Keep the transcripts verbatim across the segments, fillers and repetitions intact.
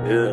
Yeah.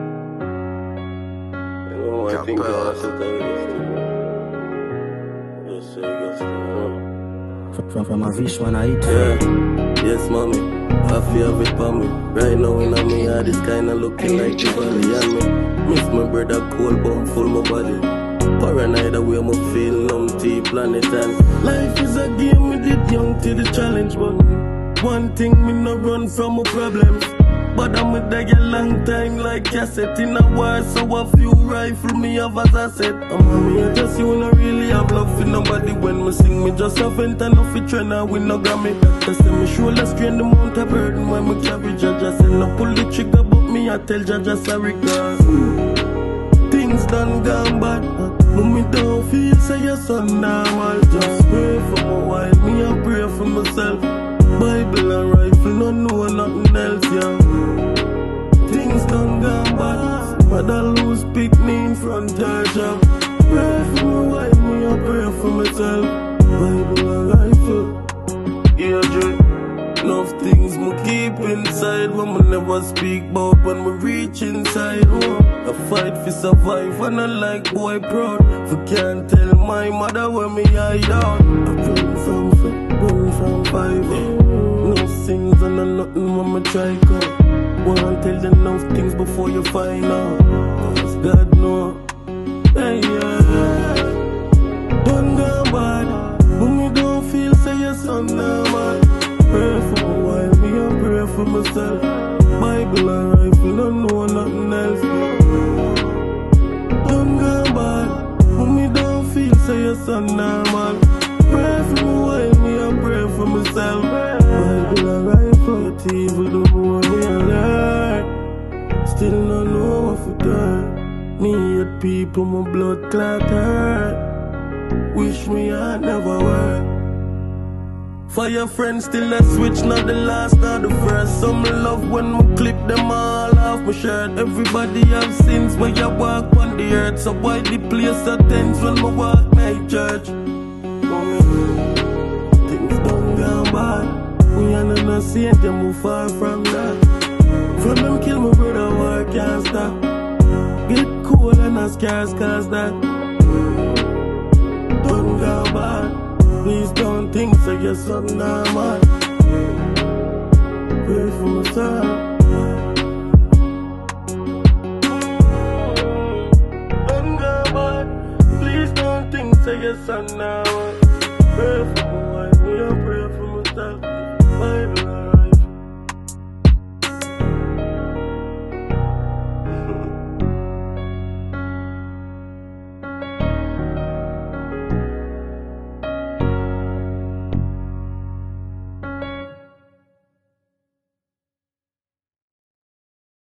You know, I think I should tell you this. Just say, just, uh, From, from a fish when I eat. yeah. Yes, mommy. I feel have it for me. Right now in a me heart is kinda looking like the valley. And me miss my brother cold but full my body. Paranoid the way I'm feeling numb to the planet. And life is a game with it young to the challenge. But one thing me no run from my problems. But I'm with a long time like cassette in a war. So a few rifle me have as I said. I'm on me, I just you wanna really have love for nobody. When me sing me just have enter no fit trend and win no Grammy. Doctor say me shoulder strain the mount a burden when me carry. Jaja say no pull the trigger but me I tell Jaja sorry cause things done gone bad. Mommy don't feel say your son normal. Just pray for me while me I pray for myself. Bible and rifle, no know nothing else, yeah. Things done gone bad. Mother lose pick me in front her job. Pray for me, why me I pray for myself. Bible and rifle, yeah, Dre. Enough things me keep inside when me never speak about when me reach inside. Oh, I fight for survive and I like boy proud. If I can't tell my mother where me hide out. I run from five, run from five. Oh. No sins and no nothing when me try come. Wanna tell them enough things before you find out. Cause God know. Hey, yeah, yeah. Done gone bad. When me don't feel say your son normal. Pray for me while me I pray for myself. Bible and rifle, don't know nothing else. Done gone bad. When me don't feel say your son normal. Pray for me while me I pray for myself. Bible and rifle, yet evil don't want me alert. Still don't know what for done. Me hate people, my blood clot hurt. Wish me I never were. For your friends still a switch, not the last, not the first. Some love when me clip them all off my shirt. Everybody have sins when you walk on the earth. So why the place are tense when me walk night church? Things done gone bad. We are not a saint, them move far from that. From them kill my brother, war can't stop. Get cool and a scars cause that. Done gone bad. Please don't think so you're something normal. Pray for myself. Don't go bad. Please don't think so you're something normal.